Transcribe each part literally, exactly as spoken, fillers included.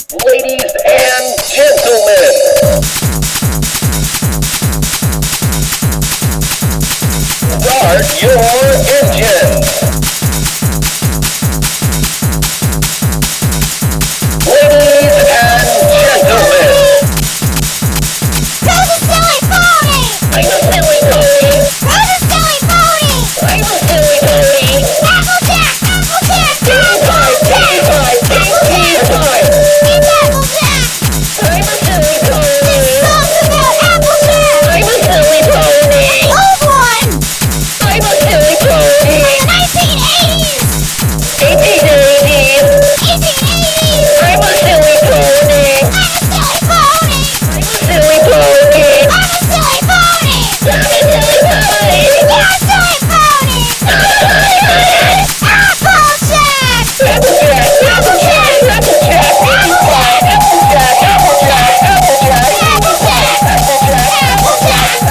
Ladies and gentlemen, start your engines. Ladies and gentlemen, Who's a silly pony? I'm a silly pony. Who's a silly pony? I'm a silly pony. Applejack! Applejack! Tea time, tea time, tea tea time. It's Applejack! I'm a silly This pony. song's about Applejack! I'm a silly pony. Old one! I'm a silly pony. nineteen eighties! eighteen eighties. eighteen eighties! I'm a silly pony. I'm a silly pony! I'm a silly pony. I'm a silly pony! I'm a silly pony. You're a silly pony! Applejack! Applejack, Applejack, Applejack, Applejack, Applejack, Applejack, Applejack, Applejack,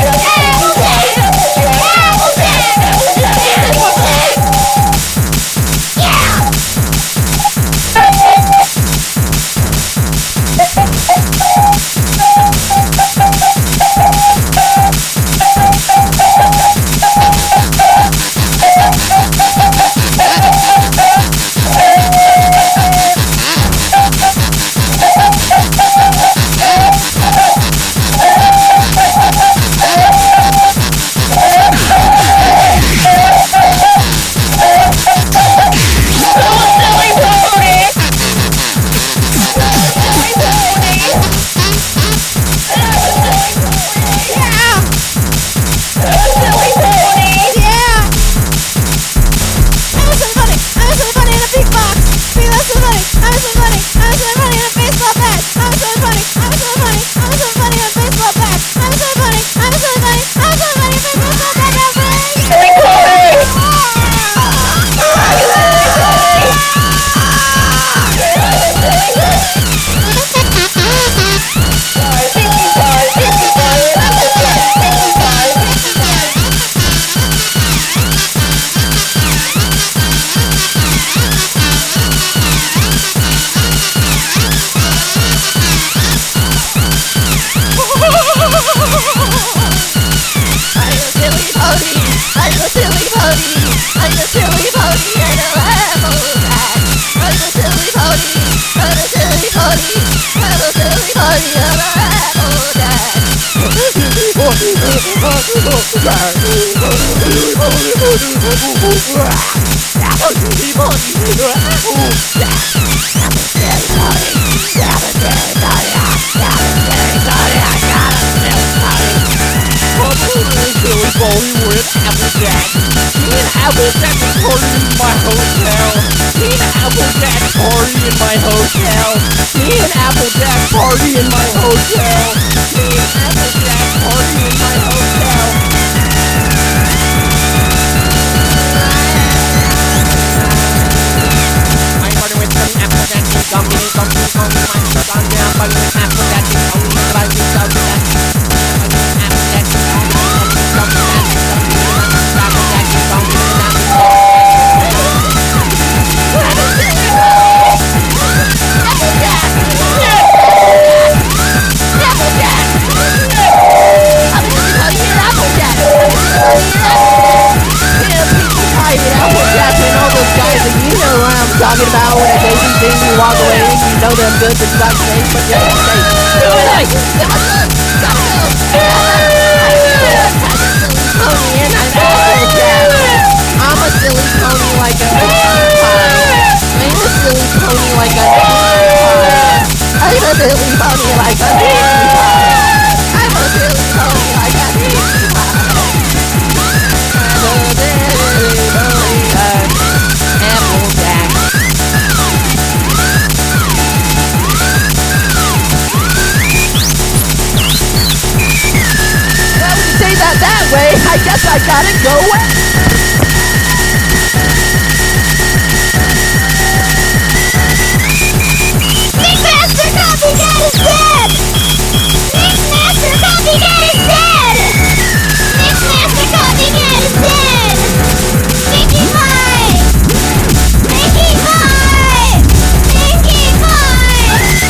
talking about when a baby sees you walk away and you know them good that you got safe, but you're not safe. Do it like, pony and I'm Applejack. I'm a silly pony like a pie. I'm a silly pony like a pie. I'm a silly pony like a pie. I'm a silly pony like a pie. I'm a silly pony like Applejack. Well, when you say that that way, I guess I gotta go away. Big Master Copycat is dead! Big Master Copycat is dead! Big Master Copycat is dead! Pinkie Pie! Pinkie Pie! Pinkie Pie!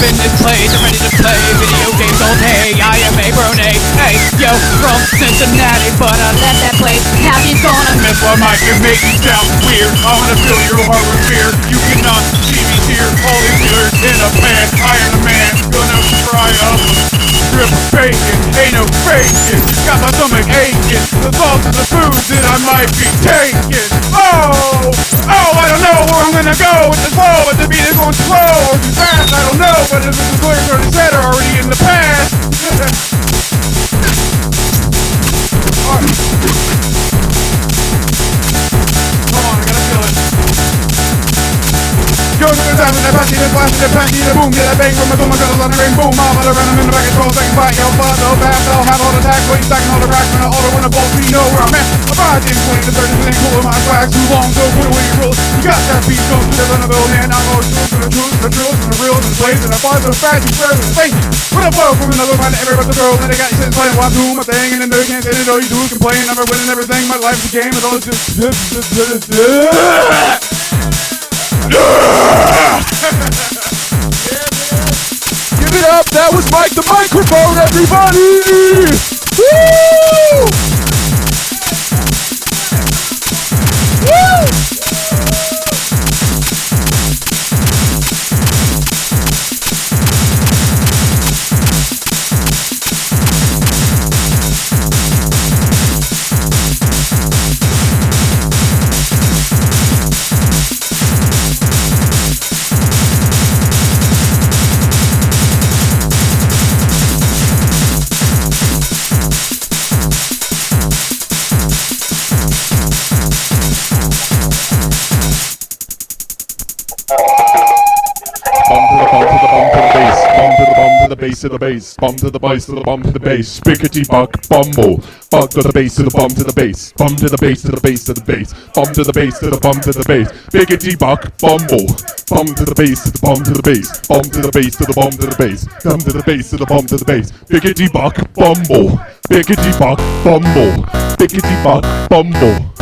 in this place, I'm ready to play video games all day. I am a brone, hey, yo, from Cincinnati, but I left that place. Now he's gonna That's why my can make you sound weird. I wanna fill your heart with fear. You cannot see me here. All these dealers in a pan. I am the man. Gonna fry up. Strip of bacon. Ain't no faking. Got my stomach aching. The thoughts of the foods that I might be taking. Oh, oh, I don't know where I'm gonna go with this flow. But the beat is going slow or too fast. I don't know. But if the lyrics already said are already in the past. Alright. Come on, I gotta feel it. Go to the time, that panty, that flash, that panty, that boom, get that bang from my boom, I got a lot of rain, boom, I'm out around, I'm in the back, control, second fight, yo, fly, no fast, I'll have all the tax, wait, stacking all the racks, when I order, when I bolt, we know where I'm at. I'm riding twenty to thirty percent cool with my swag, too long, so put away your rules. You got that beat, go to the run of the man, I'm going to the truth, the truth, and the real, and the place, and I fly so fast, you swear, and face. When I blow from another man, everybody the girl, and they got you sitting playing while I'm doing my thing, and then they can't say it, all you do is complain, I'm winning everything, my life's a game, and all it's just. Give it up, that was Mike the microphone, everybody! Woo! Woo! Bass to the bass, bum to the bass to the bum to the bass, spickety buck bumble, buck to the bass to the bum to the bass, bum to the bass to the bass to the bass, bum to the bass to the bum to the bass, biggity buck bumble, bum to the bass to the bum to the bass, bum to the bass to the bum to the bass, bum to the bass to the bum to the bass, biggity buck bumble, biggity buck bumble, biggity buck bumble.